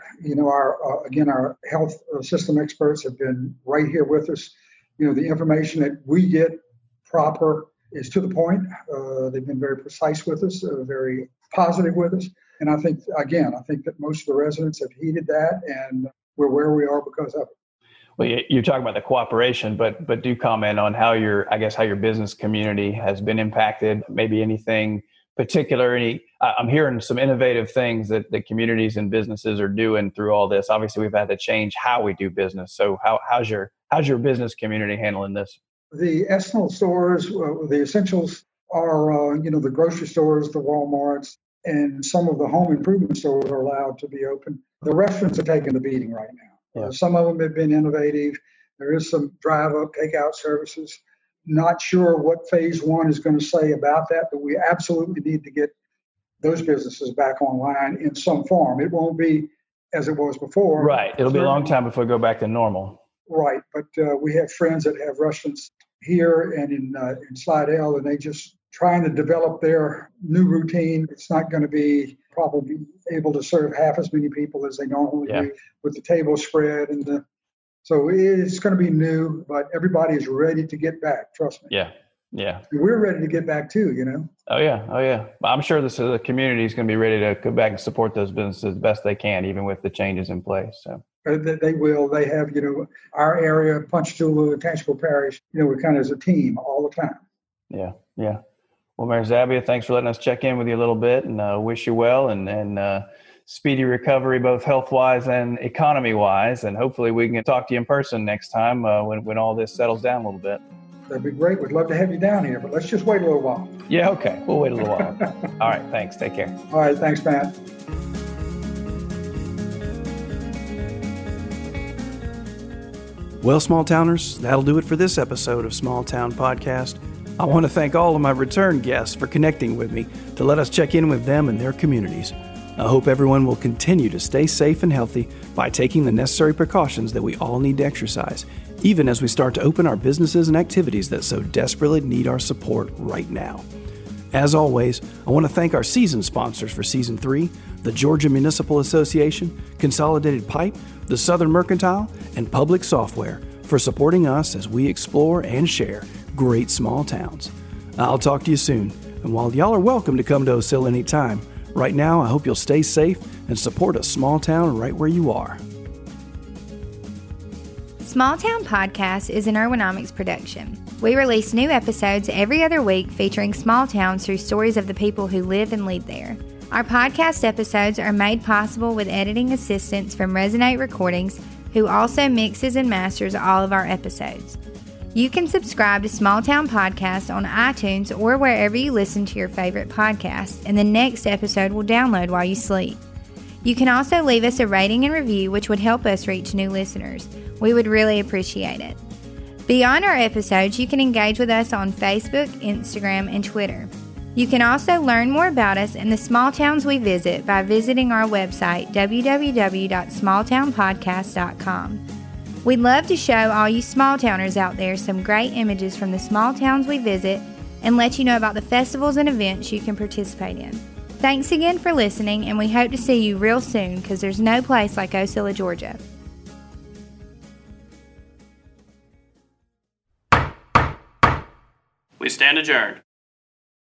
Our health system experts have been right here with us. The information that we get proper is to the point. They've been very precise with us, very positive with us. And I think that most of the residents have heeded that, and we're where we are because of it. Well, you're talking about the cooperation, but do comment on how your business community has been impacted. Maybe anything particular. I'm hearing some innovative things that the communities and businesses are doing through all this. Obviously, we've had to change how we do business. So how's your business community handling this? The Essential stores, the essentials are the grocery stores, the Walmarts, and some of the home improvement stores are allowed to be open. The restaurants are taking the beating right now. Yeah. Some of them have been innovative. There is some drive-up, takeout services. Not sure what phase 1 is going to say about that, but we absolutely need to get those businesses back online in some form. It won't be as it was before. Right. It'll be a long time before we go back to normal. Right. But we have friends that have restaurants here and in Slidell, and they just trying to develop their new routine. It's not going to be probably able to serve half as many people as they normally do with the table spread so it's going to be new, but everybody is ready to get back. Trust me. Yeah. And we're ready to get back too, Oh yeah. I'm sure the community is going to be ready to go back and support those businesses as best they can, even with the changes in place. So they will. They have, our area, Ponchatoula, Tangipahoa Parish. We're kind of as a team all the time. Yeah. Well, Mayor Zabia, thanks for letting us check in with you a little bit, and wish you well and speedy recovery, both health-wise and economy-wise. And hopefully we can talk to you in person next time when all this settles down a little bit. That'd be great. We'd love to have you down here, but let's just wait a little while. Yeah, okay. We'll wait a little while. All right, thanks. Take care. All right, thanks, Matt. Well, small towners, that'll do it for this episode of Small Town Podcast. I want to thank all of my return guests for connecting with me to let us check in with them and their communities. I hope everyone will continue to stay safe and healthy by taking the necessary precautions that we all need to exercise, even as we start to open our businesses and activities that so desperately need our support right now. As always, I want to thank our season sponsors for Season 3, the Georgia Municipal Association, Consolidated Pipe, the Southern Mercantile, and Public Software for supporting us as we explore and share great small towns. I'll talk to you soon, and while y'all are welcome to come to Ocilla anytime, right now I hope you'll stay safe and support a small town right where you are. Small Town Podcast is an Ergonomics production. We release new episodes every other week featuring small towns through stories of the people who live and lead there. Our podcast episodes are made possible with editing assistance from Resonate Recordings, who also mixes and masters all of our episodes. You can subscribe to Small Town Podcast on iTunes or wherever you listen to your favorite podcasts, and the next episode will download while you sleep. You can also leave us a rating and review, which would help us reach new listeners. We would really appreciate it. Beyond our episodes, you can engage with us on Facebook, Instagram, and Twitter. You can also learn more about us and the small towns we visit by visiting our website, www.smalltownpodcast.com. We'd love to show all you small towners out there some great images from the small towns we visit and let you know about the festivals and events you can participate in. Thanks again for listening, and we hope to see you real soon because there's no place like Ocilla, Georgia. We stand adjourned.